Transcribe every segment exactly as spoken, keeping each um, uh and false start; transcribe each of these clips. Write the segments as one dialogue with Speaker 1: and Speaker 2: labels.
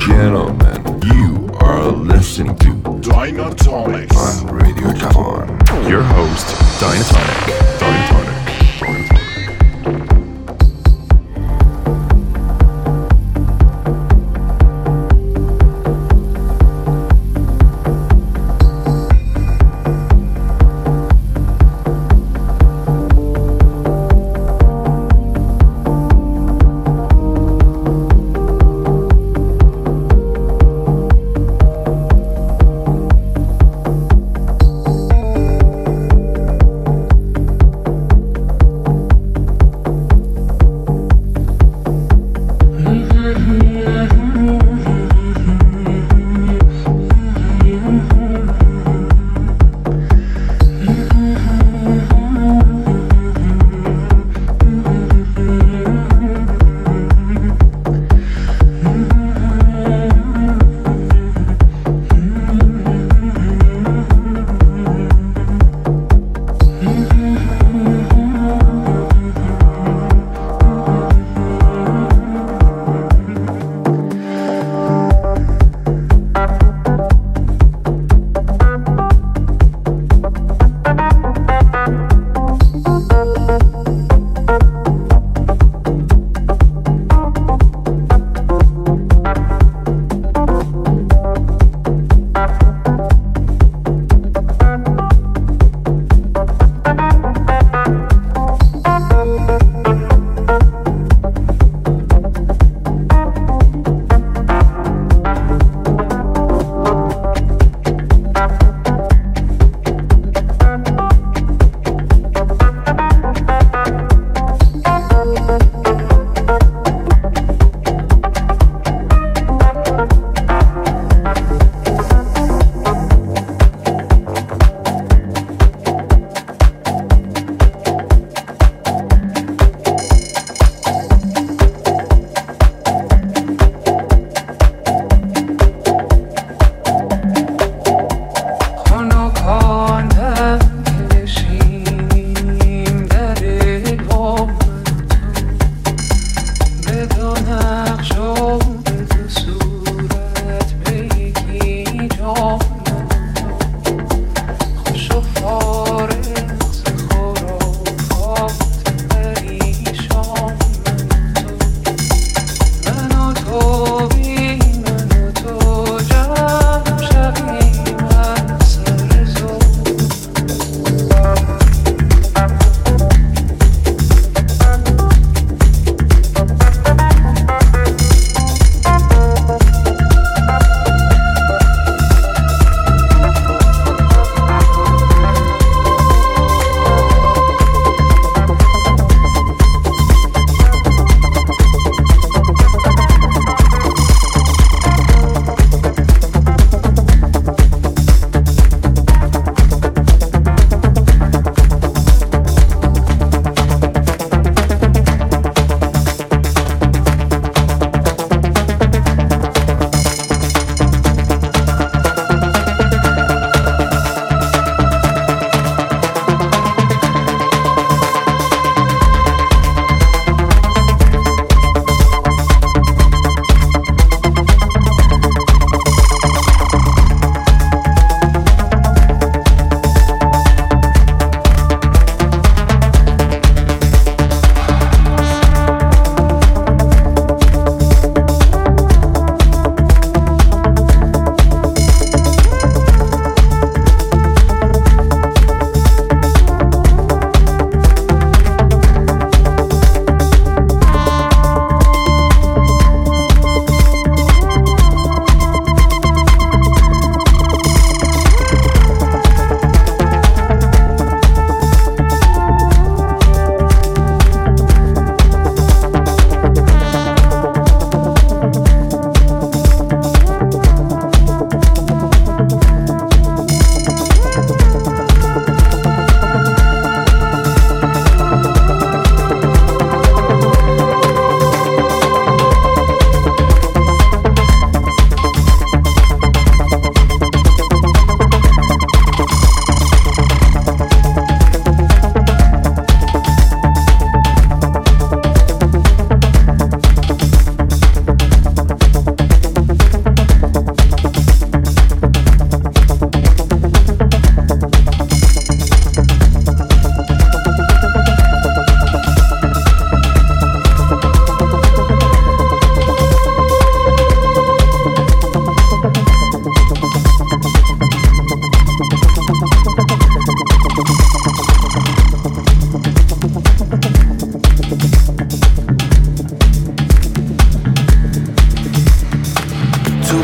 Speaker 1: gentlemen, you are listening to
Speaker 2: Dynatonics
Speaker 1: on Radio Javon. Your host, Dynatonic. Dynatonic.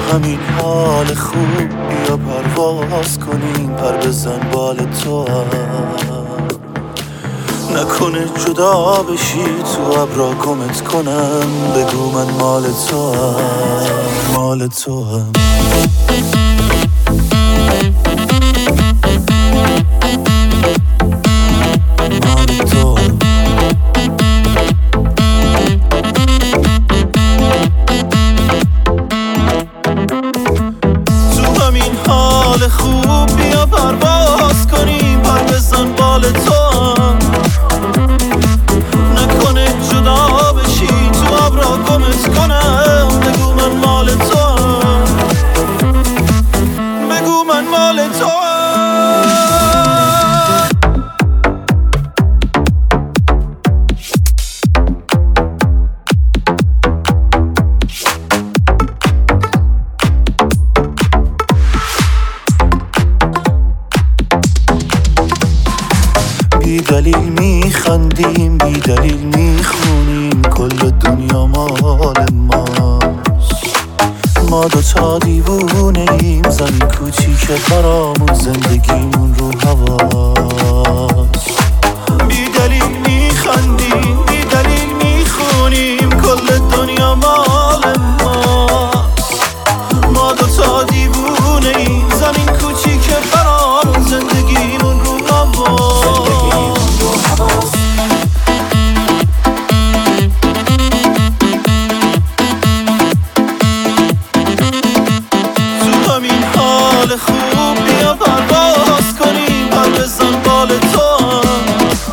Speaker 2: همین حال خوب بیا پرواز کنیم، پر بزن بال تو هم نکنه جدا بشی تو ابرا گمت کنم، بگو من مال تو هم مال تو هم مال تو هم. تو همین حال خوب بیا پرواز کنیم، پر بزن بال تو هم نکنه جدا بشی تو ابرا گمت کنم، بگو من مال تو هم بگو من مال تو هم. بی دلیل میخندیم، بی دلیل میخونیم، کل دنیا مال ماست. ما دوتا دیوونه ایم، زمین کوچیک برامون، زندگیمون رو هواست. بی دلیل میخندیم، بی دلیل میخونیم، کل دنیا مال ماست. ما دوتا دیوونه ایم، زمین کوچیک برامون، زندگیمون رو هواست. تو همین حال خوب بیا پرواز کنیم، پر بزن بال تو هم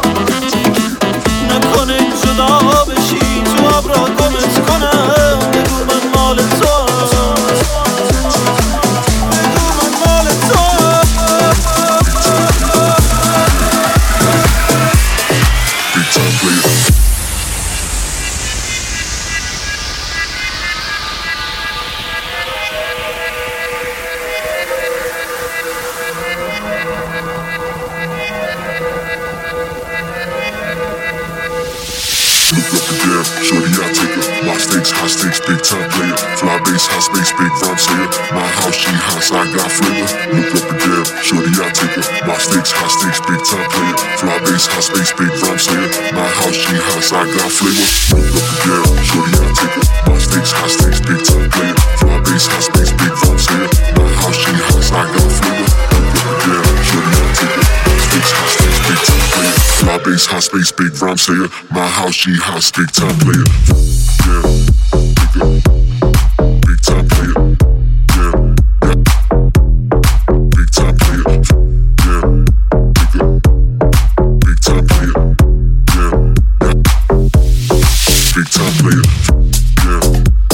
Speaker 2: نکنه جدا بشی تو ابرا گمت کنم، بگو من مال تو هم بگو من مال تو هم.
Speaker 1: Shorty, I take her. My stakes, high stakes, big time player. Fly base, high space, big rhyme sayer. My house, she hot, so I got flavor. Look up and down, shorty, I take her. My stakes, high stakes, big time player. Fly base, high space, big rhyme sayer. My house, she hot, so I got flavor. Look up and down, shorty, I take her. My stakes, high stakes, big time player. Fly base, high space, big rhyme sayer. My house, she hot, so I got flavor. Look up and down, shorty, I take her. My stakes, high stakes, big time player. Fly base, high space, big rhyme sayer. My house, she hot, big time player. Yeah, big time player. Yeah, yeah. Big time player. Yeah, big time player. Yeah, yeah. Big time player. Yeah,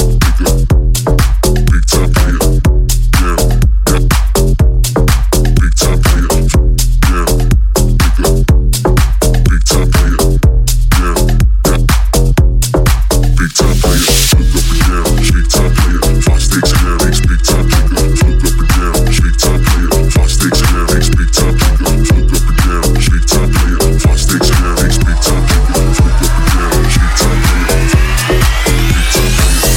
Speaker 1: big time player. Yeah, yeah. Big time player. Yeah, big time player. Yeah, yeah. Big time player. Look up and down, big time player. Five stakes in that ace, big time kicker. Look up and down, big time player. Five stakes in that ace, big time kicker. Look up and down, big time player. Five stakes in that ace, big time kicker. Look up and down, big time player. Big time player.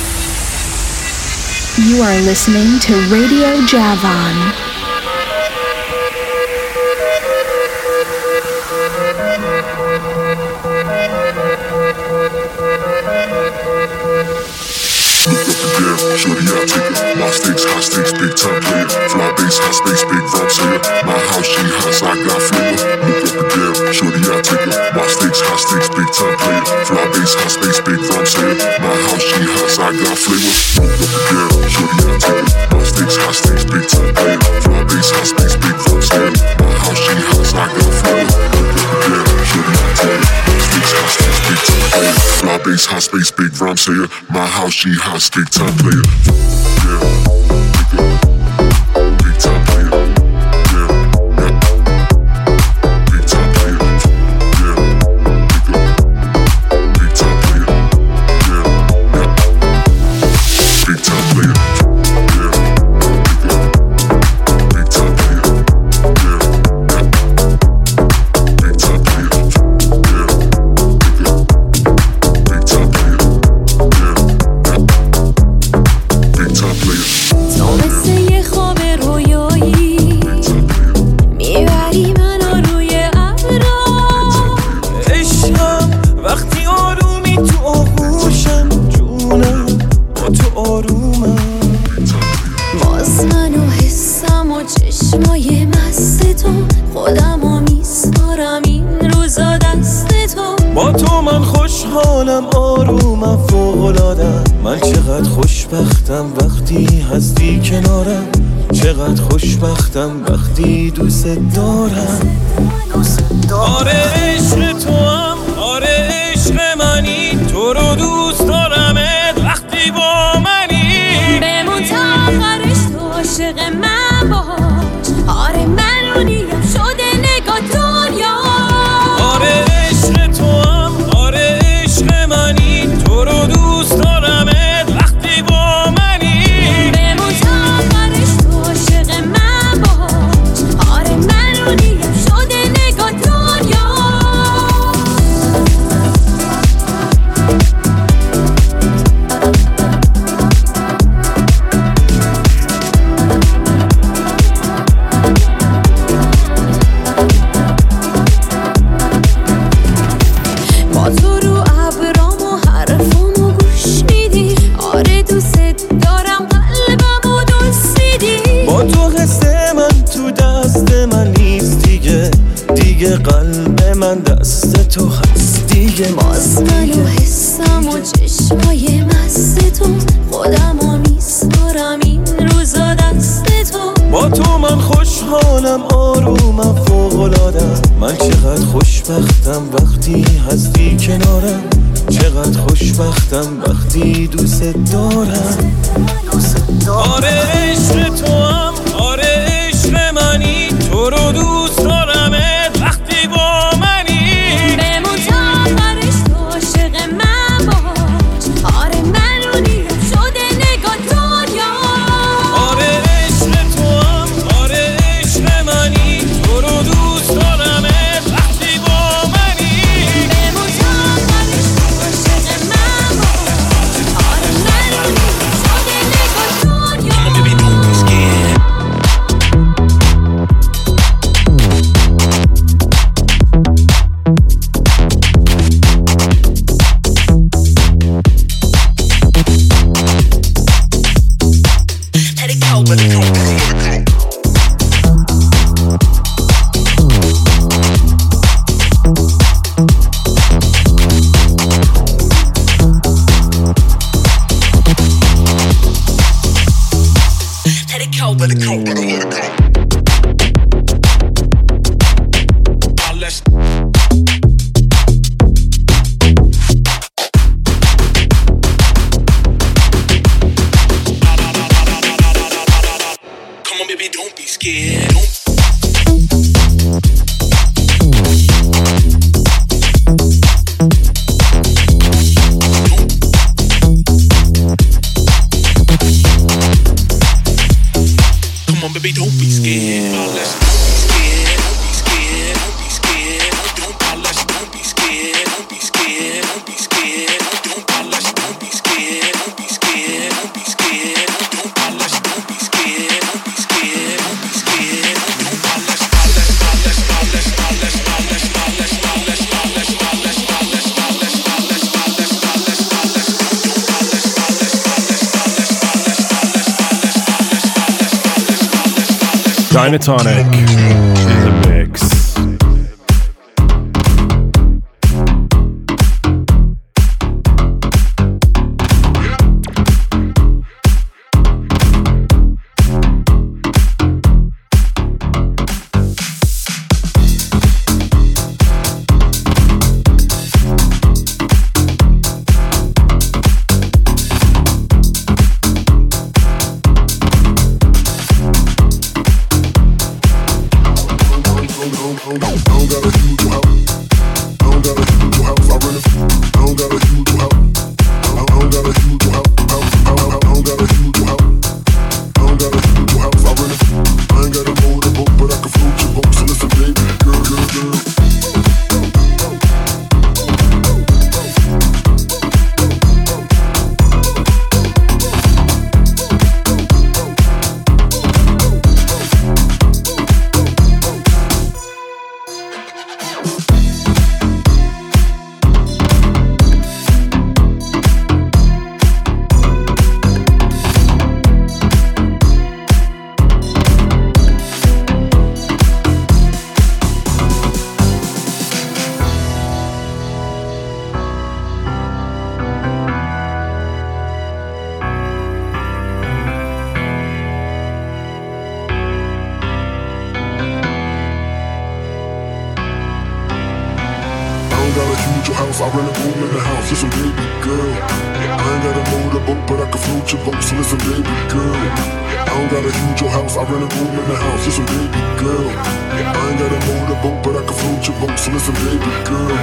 Speaker 3: You are listening to Radio Javan.
Speaker 1: Look up and down, shorty, I take her. My stakes, high stakes, big time player. Fly base, high space, big rhyme sayer. My house, she hot, so I got flavor. Look up and down, shorty, I take her. My stakes, high stakes, big time player. Fly base, high space, big rhyme sayer. My house, she hot, so I got flavor. Look up and down, shorty, I take her. My stakes, high stakes, big time player. Fly base, high space, big rhyme sayer. My house, she hot, so I got flavor. Look up and down, shorty, I take her. My stakes, high stakes, big time player. Fly base, high space, big rhyme sayer. My house, she hot, big time player. Yeah, big time player. Yeah, yeah. Big time player. Yeah, big time player. Yeah, yeah. Big time player. Yeah, big time player. Yeah, yeah. Big time player. Yeah, big time player. Yeah, yeah. Big time
Speaker 2: خوشحالم آرومم فوق‌العاده‌ام، من چقدر خوشبختم وقتی هستی کنارم، چقدر خوشبختم وقتی دوست دارم. آره عشق تو هم، آره عشق منی، تو رو دوست دارمت وقتی با منی.
Speaker 4: بمون تا آخرش تو عاشق من باش، آره من اونیم شده نگاه دنیا.
Speaker 2: آره عشق تو هم، آره عشق منی، تو رو دوست دارمت وقتی با منی.
Speaker 4: بمون تا آخرش تو عاشق من باش، آره من اونیم شده نگاه دنیا. با تو رو ابرام و حرفامو گوش میدی، آره دوست دارم قلبمو دوست میدی.
Speaker 2: با تو قصه من تو دست من نیست دیگه، دیگه قلب من دست تو هست دیگه.
Speaker 4: باز من و حسم و چشمای مست تو، خودمو میسپارم این روزا دست تو.
Speaker 2: با تو من خوشحالم آرومم فوق‌العاده‌ام، من چقدر خوشبختم وقتی هستی کنارم، چقدر خوشبختم وقتی دوست دارم. آره عشق تو هم، آره عشق منی، تو رو دوست دارمت وقتی با منی.
Speaker 4: بمون تا آخرش تو عاشق من باش، آره من اونیم شده نگاه دنیا.
Speaker 2: آره عشق تو هم، آره عشق منی، تو رو دوست دارمت وقتی با منی.
Speaker 4: بمون تا آخرش تو عاشق من باش، آره من اونیم شده نگاه دنیا.
Speaker 5: Dynatonic in the mix.
Speaker 1: I rent a room in the house. Listen, baby girl, I ain't got a motorboat, but I can float your boat. So listen, baby girl, I don't got a huge old house. I rent a room in the house. Listen, baby girl, I ain't got a motorboat, but I can float your boat. So listen, baby girl.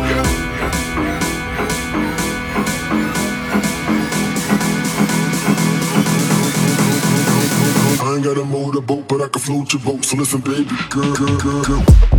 Speaker 1: I ain't got a motorboat, but I can float your boat. So listen, baby girl, girl, girl, girl.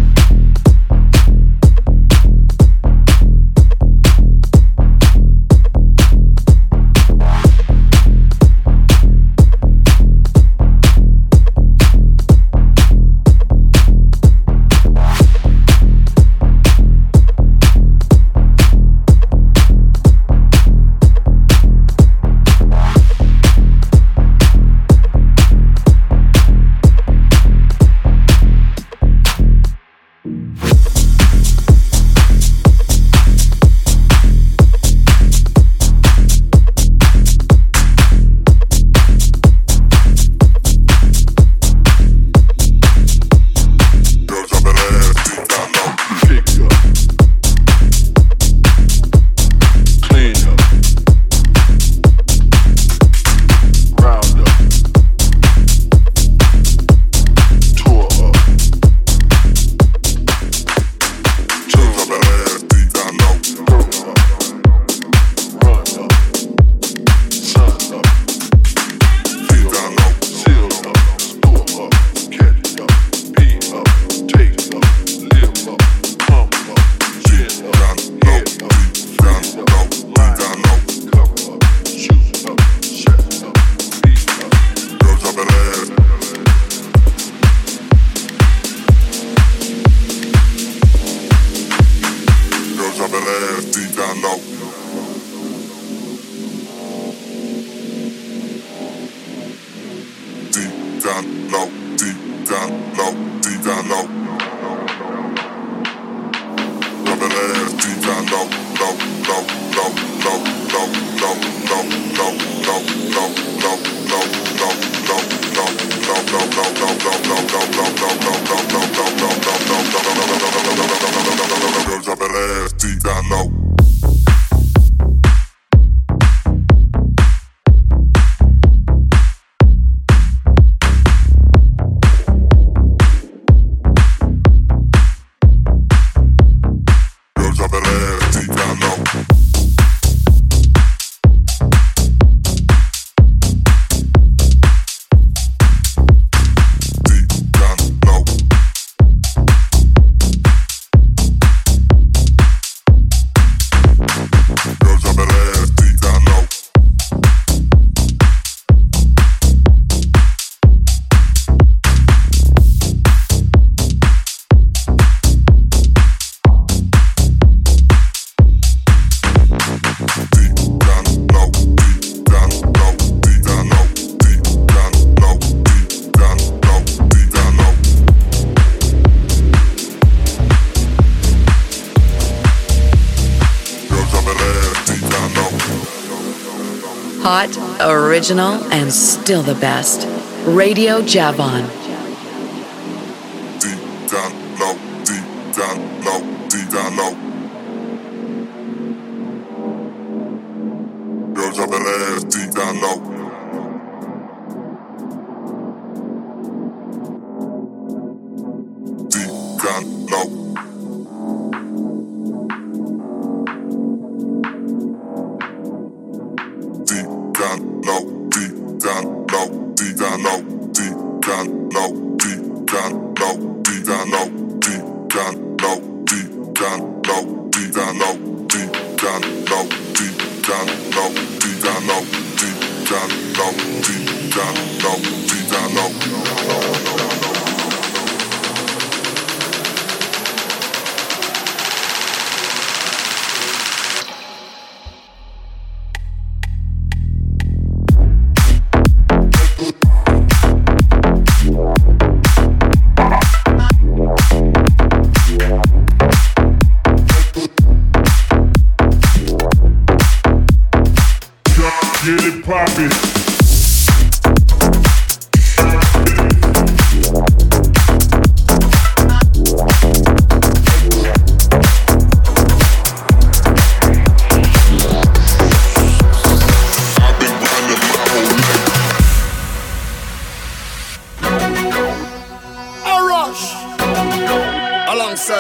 Speaker 6: Hot, original, and still the best. Radio Javon.
Speaker 1: Deep down low, deep down low, deep down low. Girls drop that ass deep down low. Deep down low.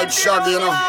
Speaker 7: like Shaggy, you know.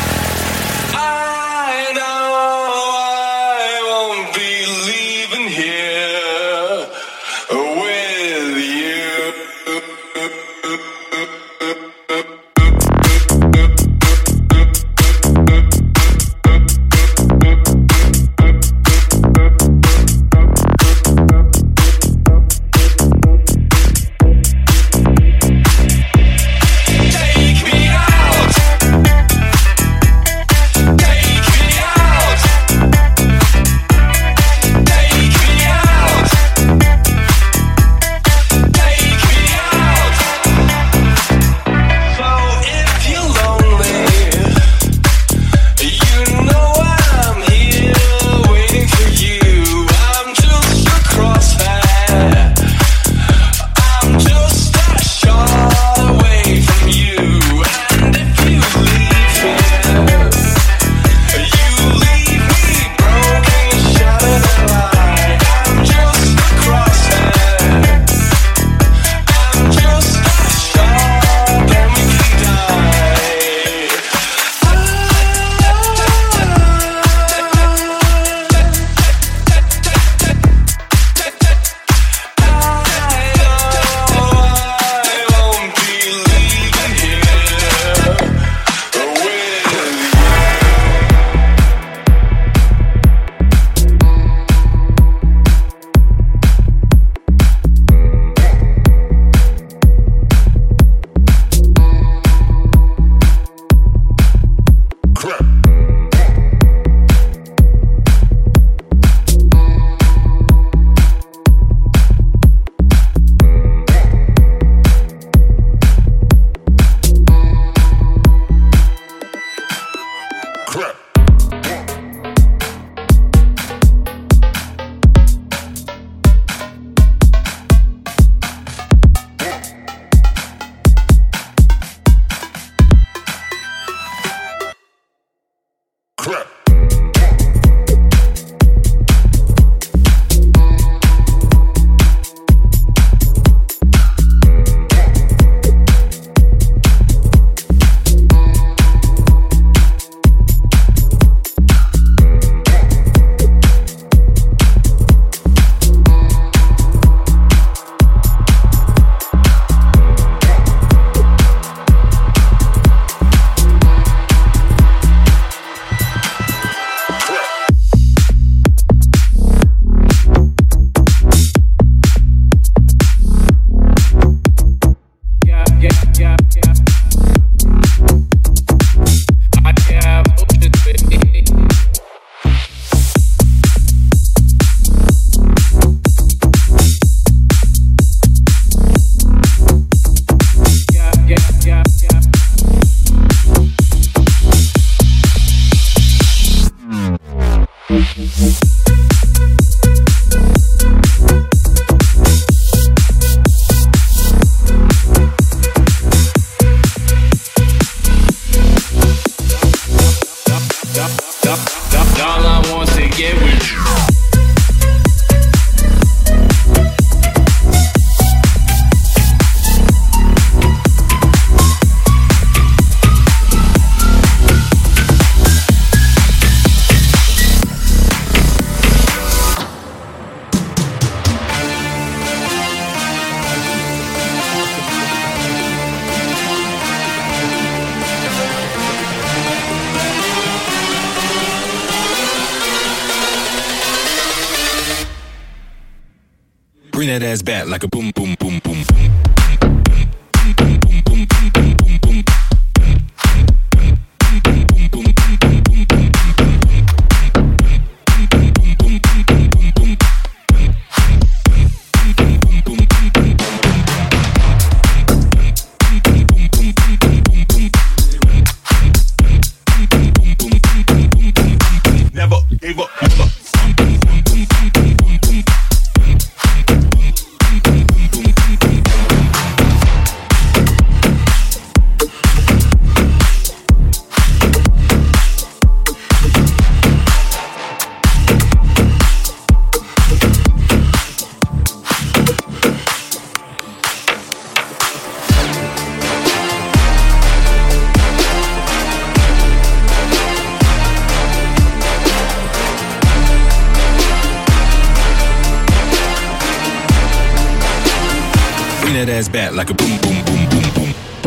Speaker 8: Here
Speaker 7: ass back like a boom, boom, boom, boom, boom. That ass back like a boom, boom, boom, boom, boom.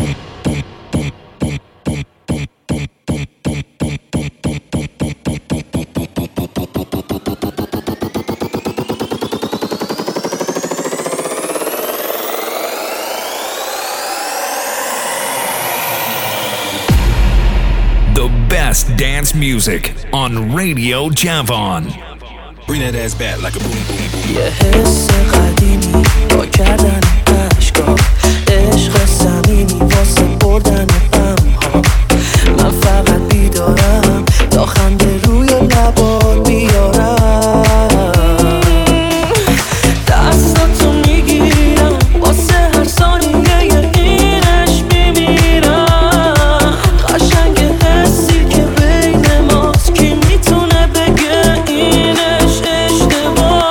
Speaker 7: The best dance music on Radio Javon. Bring that ass back like a boom, boom, boom.
Speaker 2: یه حس قدیمی با کردن عشقا، عشق صمیمی واسه بردن غمها. من فقط بیدارم تا خنده روی لبات بیارم. دستاتو میگیرم واسه هر ثانیه اینش میمیرم. قشنگ حسی که بین ماست کی میتونه بگه اینش اشتباه.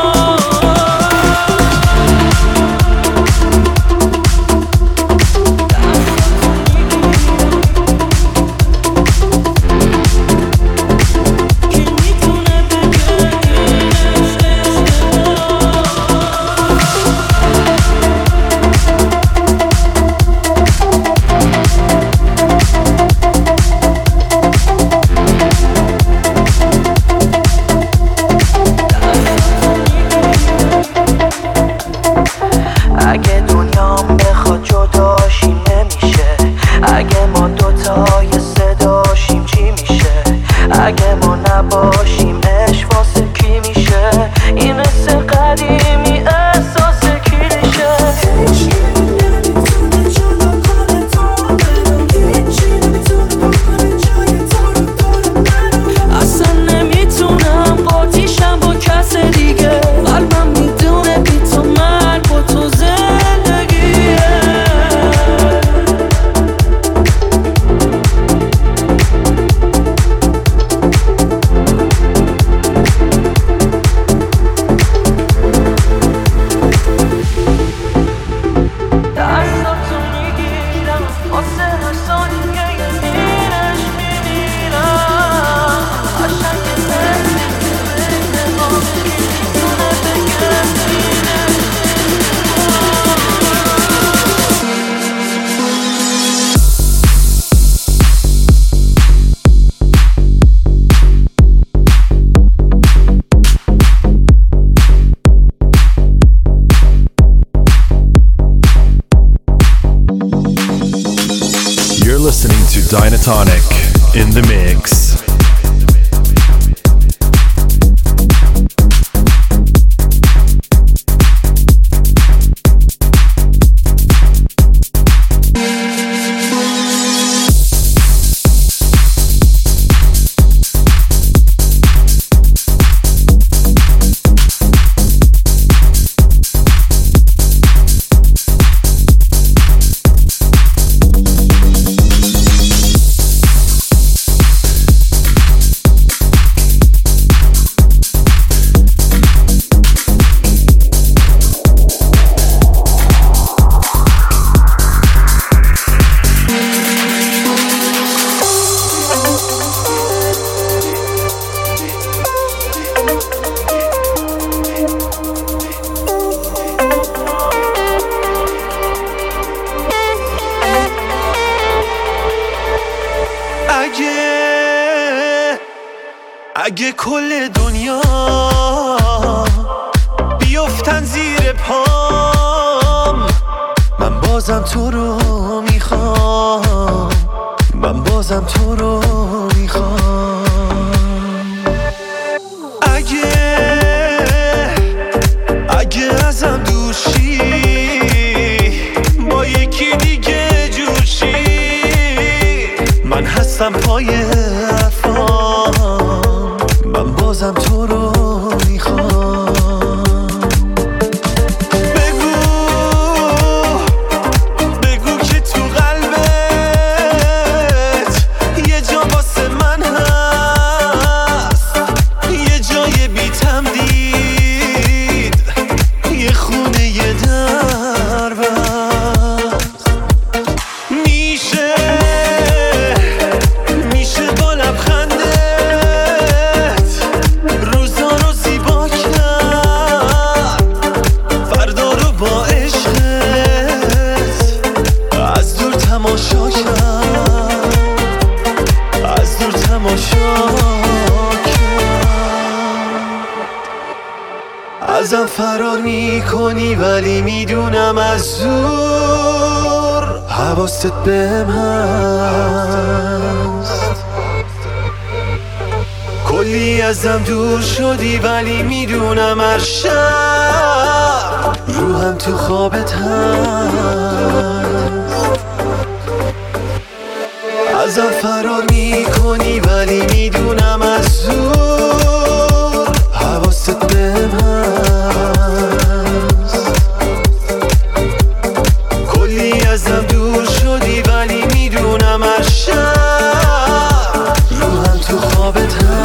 Speaker 2: اگه دنیام بخواد جداشیم نمیشه. اگه ما دوتای صداشیم چی میشه؟ اگه ما نباشیم عشق واسه کی میشه؟ این حس قدیمی احساس کلیشه. اصلا نمیتونم قاطیشم با کس دیگه. قلبم میدونه بی تو من با تو زندگیه. دستاتو میگیرم واسه هر ثانیه اینش میمیرم. قشنگ حسی که بین ما کی میتونه بگه اینش.
Speaker 5: You're listening to Dynatonic in the mix.
Speaker 2: اگه کل دنیا بیفتن زیر پا بازم تو رو میخوام، من بازم تو رو میخوام. اگه اگه ازم دوشی با یکی دیگه جوشی، من هستم پای حرفام، من بازم تو رو میخوام. بگو بگو که تو قلبت یه جا واسه من هست، یه جای بی تمدید، یه خونه یه در بست. میشه میشه با لبخندت روزا رو زیبا کرد، فردا رو با عشقت از دور تماشا کرد، از دور تماشا کرد. ازم فرار میکنی ولی میدونم از زور حواست بهم هست. کلی ازم دور شدی ولی میدونم هر شب روحم تو خوابت هست. ازم فرار میکنی ولی میدونم از زور حواست بهم هست. کلی ازم دور شدی ولی میدونم هر شب روحم تو خوابت هست.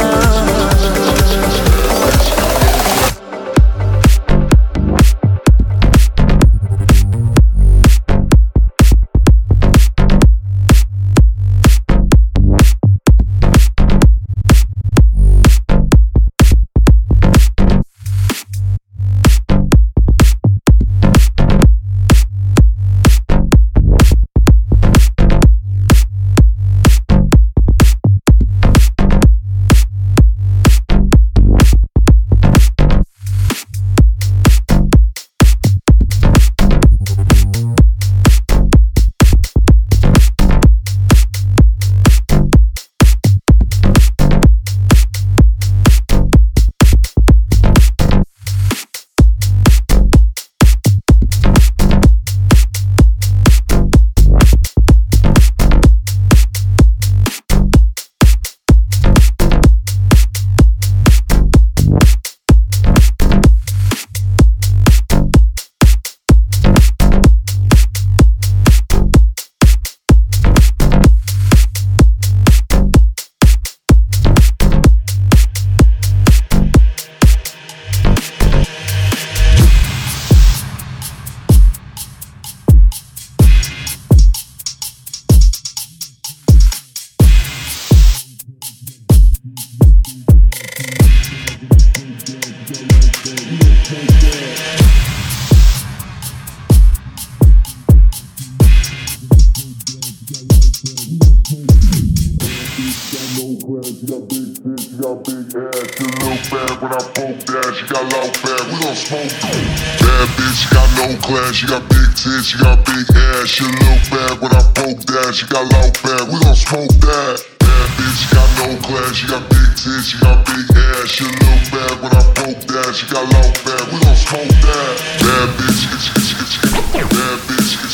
Speaker 1: She got big tits, she got big ass. She look bad when I poke that. She got loud bag, we gon' smoke that. Bad bitch, she got no class. She got big tits, she got big ass. She look bad when I poke that. She got loud bag, we gon' smoke that. Bad bitch, bad bitch, bad bitch, bad bitch,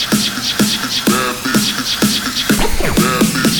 Speaker 1: bad bitch, bad bitch,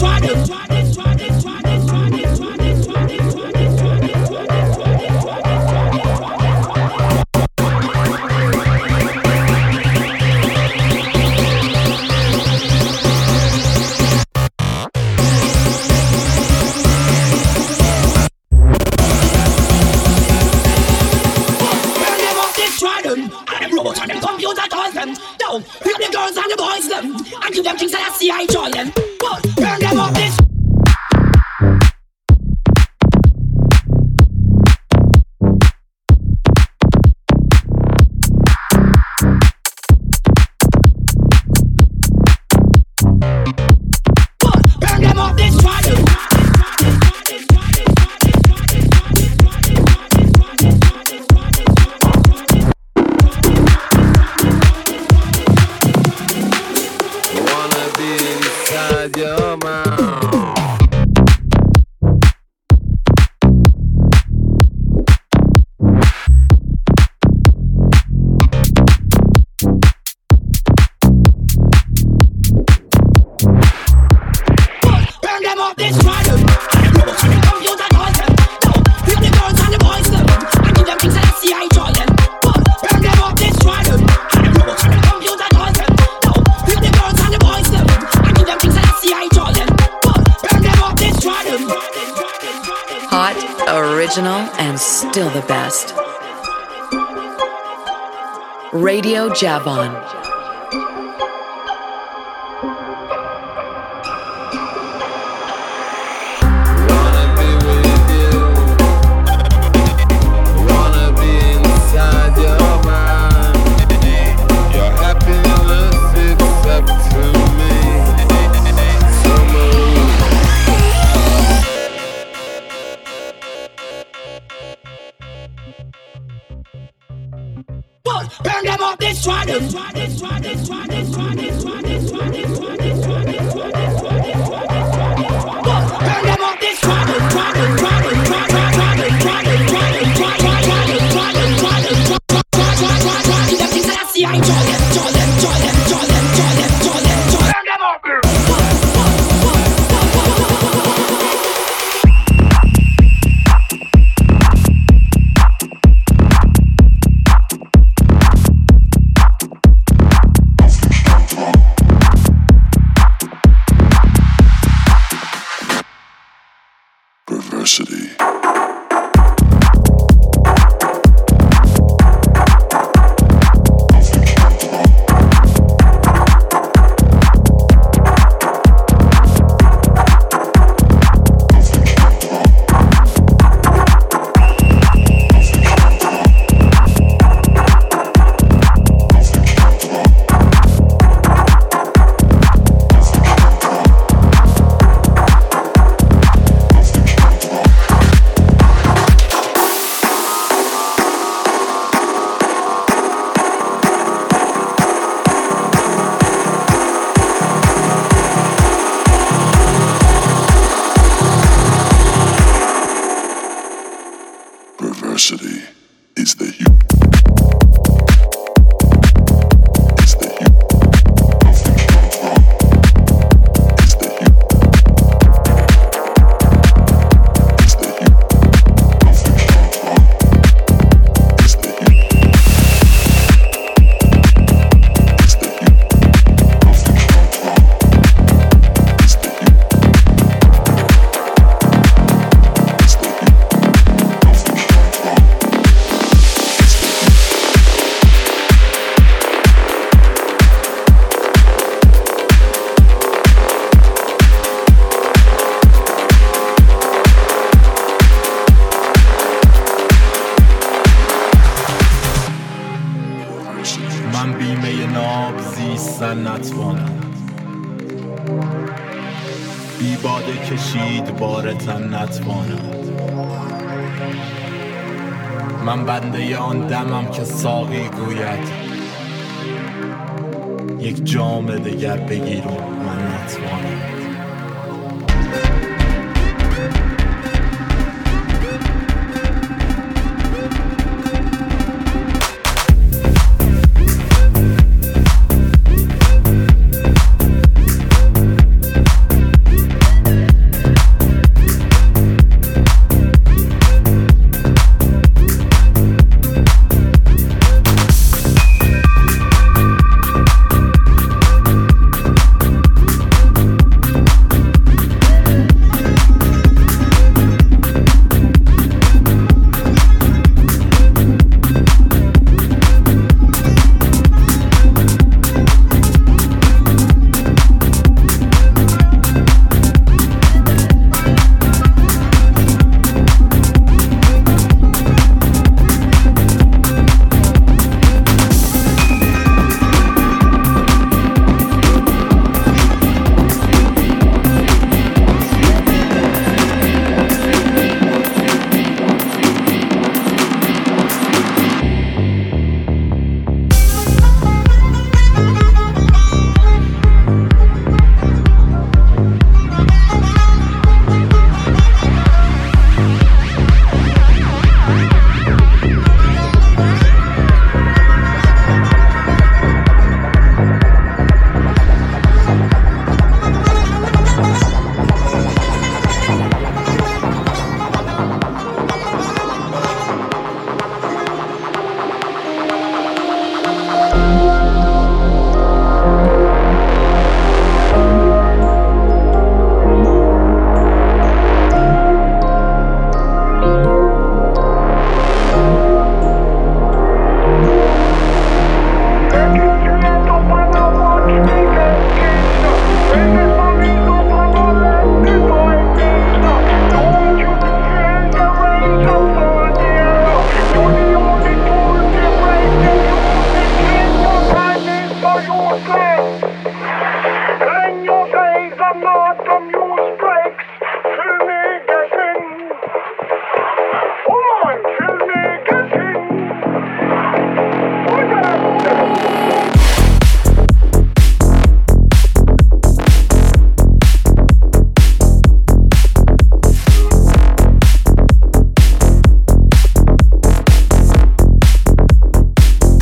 Speaker 6: Original and still the best. Radio Javon.
Speaker 8: Burn them up, destroy them.
Speaker 9: بی باده کشید بارتم نتواند. من بنده آن دمم که ساقی گوید یک جام دگر بگیر و من نتوانم.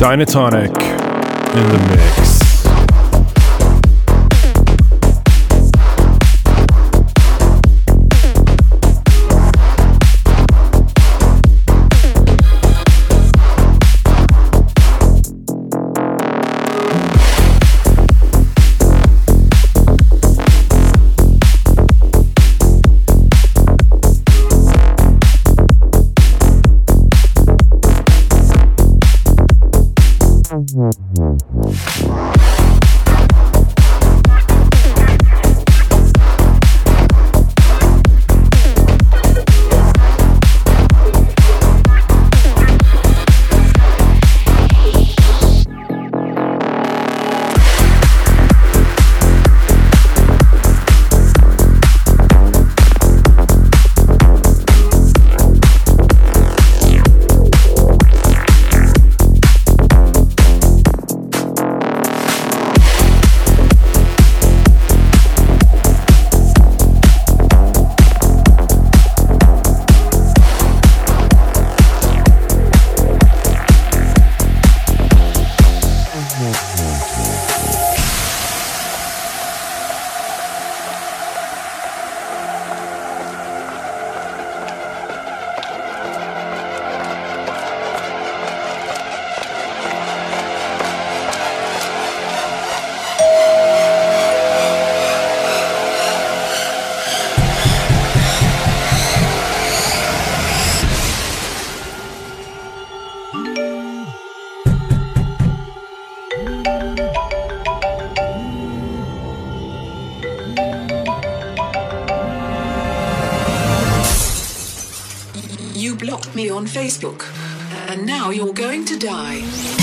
Speaker 5: Dynatonic in the mix.
Speaker 6: On Facebook, and now you're going to die.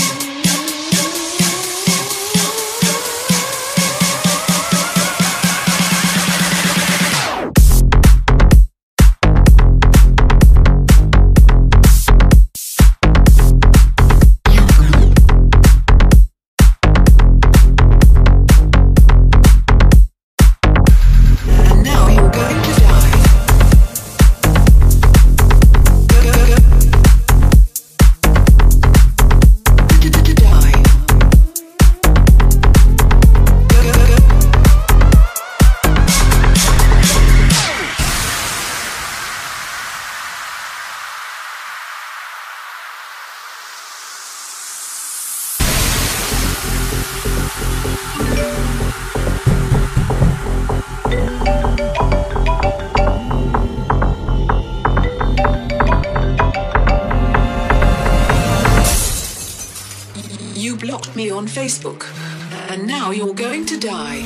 Speaker 6: On Facebook, and now you're going to die.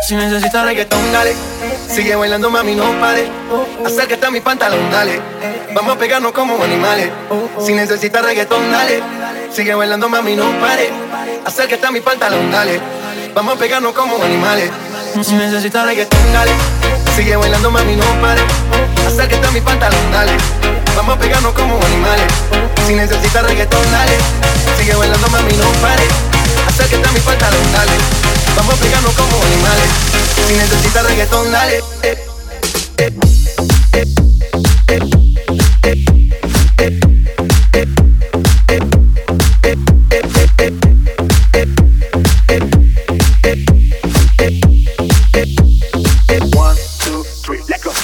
Speaker 10: Si necesitas reggaetón, dale. Sigue bailando, mami, no pare. Acércate a mi pantalón, dale. Vamos a pegarnos como animales. Si necesitas reggaetón, dale. Sigue bailando, mami, no pare. Acércate a mi pantalón, dale. Vamos a pegarnos como animales. Si necesitas reggaetón, dale. Sigue bailando, mami, no pare. Acércate a mi pantalón, dale. Vamos a pegarnos como animales. Si necesitas reggaetón, dale. Sigue bailando, mami, no pare. Acércate a mi pantalón, dale. Vamos a pegarnos como animales. Si necesitas reggaetón, dale. Eh, eh, eh, eh, eh, eh, eh, one, two, three, let's go.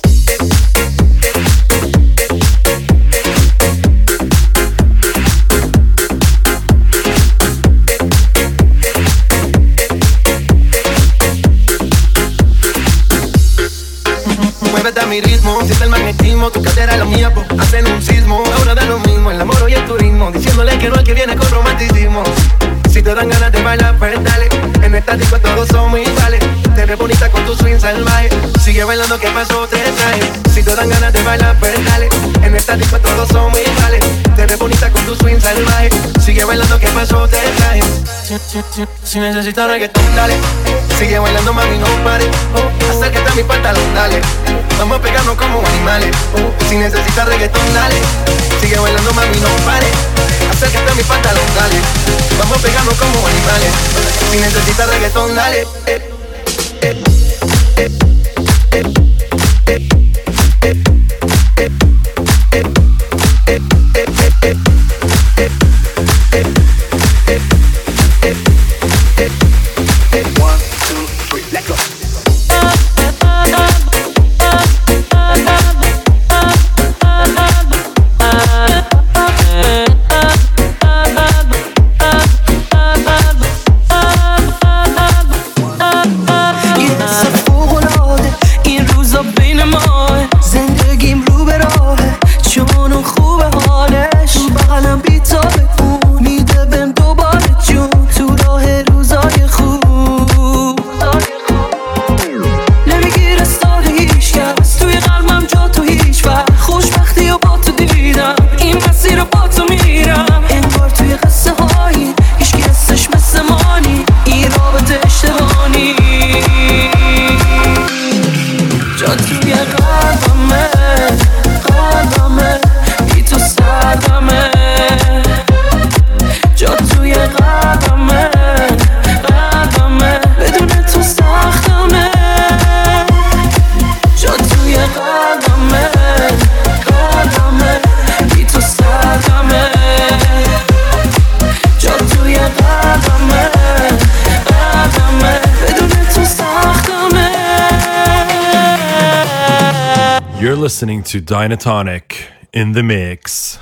Speaker 10: Muévete a mi ritmo, siente el magnetismo, tu cadera es la mía, po, hacen un sismo. Ahora da lo mismo, el amor y el turismo, diciéndole que no al que viene con romanticismo. Si te dan ganas de bailar, pues dale. En esta disco todos somos iguales. Te ves bonita con tu swing salvaje. Sigue bailando, ¿qué pasó? Te traje. Si te dan ganas de bailar, pues dale. En esta disco todos somos iguales. Te ves bonita con tu swing salvaje. Sigue bailando, ¿qué pasó? Te traje. Si, si, si, si necesitas reggaetón, dale. Sigue bailando, mami, no pare. Acércate a mi pantalón, dale. Vamos a pegarnos como animales. Si necesitas reggaetón, dale. Sigue bailando, mami, no pare. Acércate a mi pantalón, dale. Vamos a pegarnos como animales. Si necesitas reggaetón, dale. Eh, eh, eh, eh, eh, eh, eh, eh, eh, eh, eh, one, two, three, let's go.
Speaker 5: You're listening to Dynatonic in the mix.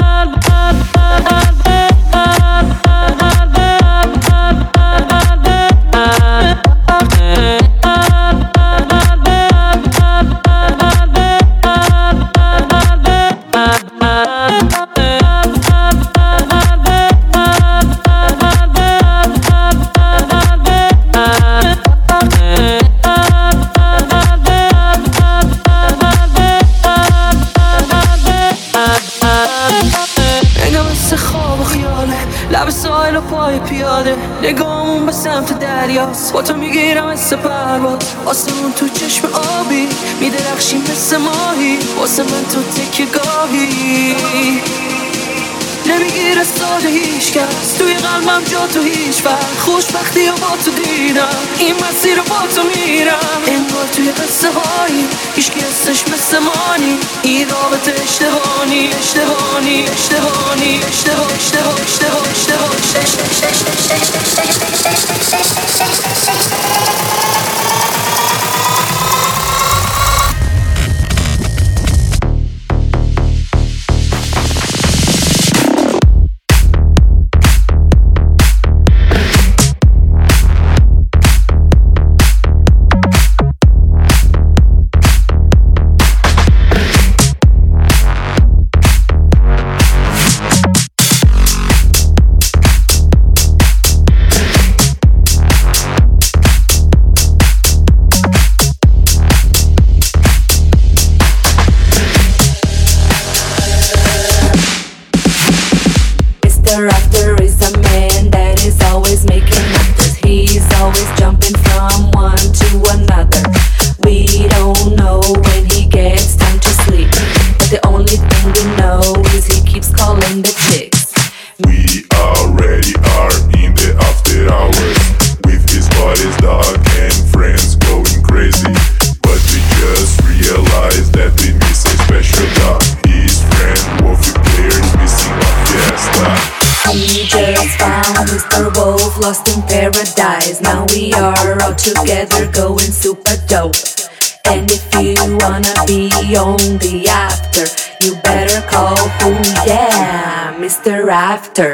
Speaker 11: نگامون به سمت دریاست با تو میگیرم مثل پرواز آسمون تو چشم آبی میدرخشیم مثل ماهی واسه من تو تکیه گاهی نمیگیره ساده هیچ کس توی قلبم جا تو هیچ وقت خوشبختی و با تو دیدم این مسیر رو با تو میرم انگار توی قصه هایی هیچکی هستش مثل مانی این رابطه اشتباهی اشتباهی اشتباهی اشتباه اشتباه اشتباه
Speaker 1: We already are in the after hours with these bodies dark and friends going crazy. But we just realized that we miss a special dog. His friend Wolfie players missing a fiesta.
Speaker 4: We just found Mister Wolf lost in paradise. Now we are all together going super dope. And if you wanna be on the after, you better call who? Yeah, Mister After.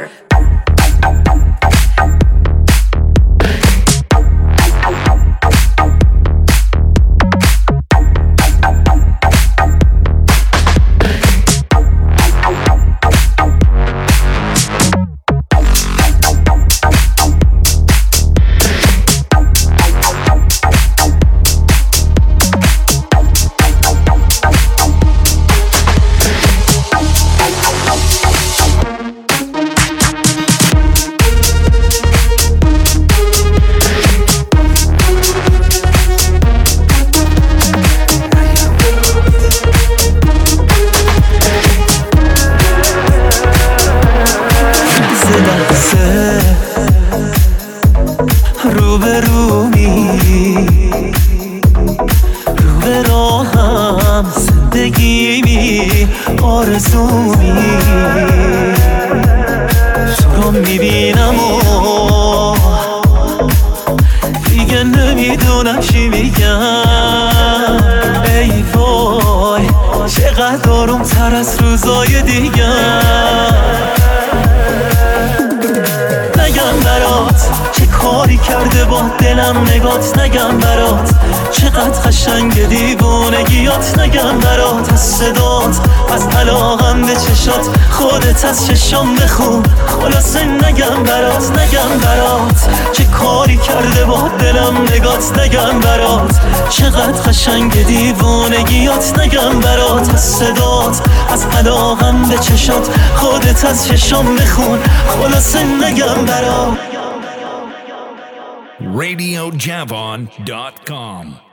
Speaker 2: نگم برات چقدر قشنگ دیوونگیات، نگم برات از صدات، از علاقم به چشات، خودت از چشام بخون خلاصه نگم برات، نگم برات چه کاری کرده با دلم نگات، نگم برات چقدر قشنگ دیوونگیات، نگم برات از صدات، از علاقم به چشات، خودت از چشام بخون خلاصه نگم برات.
Speaker 7: radio javon dot com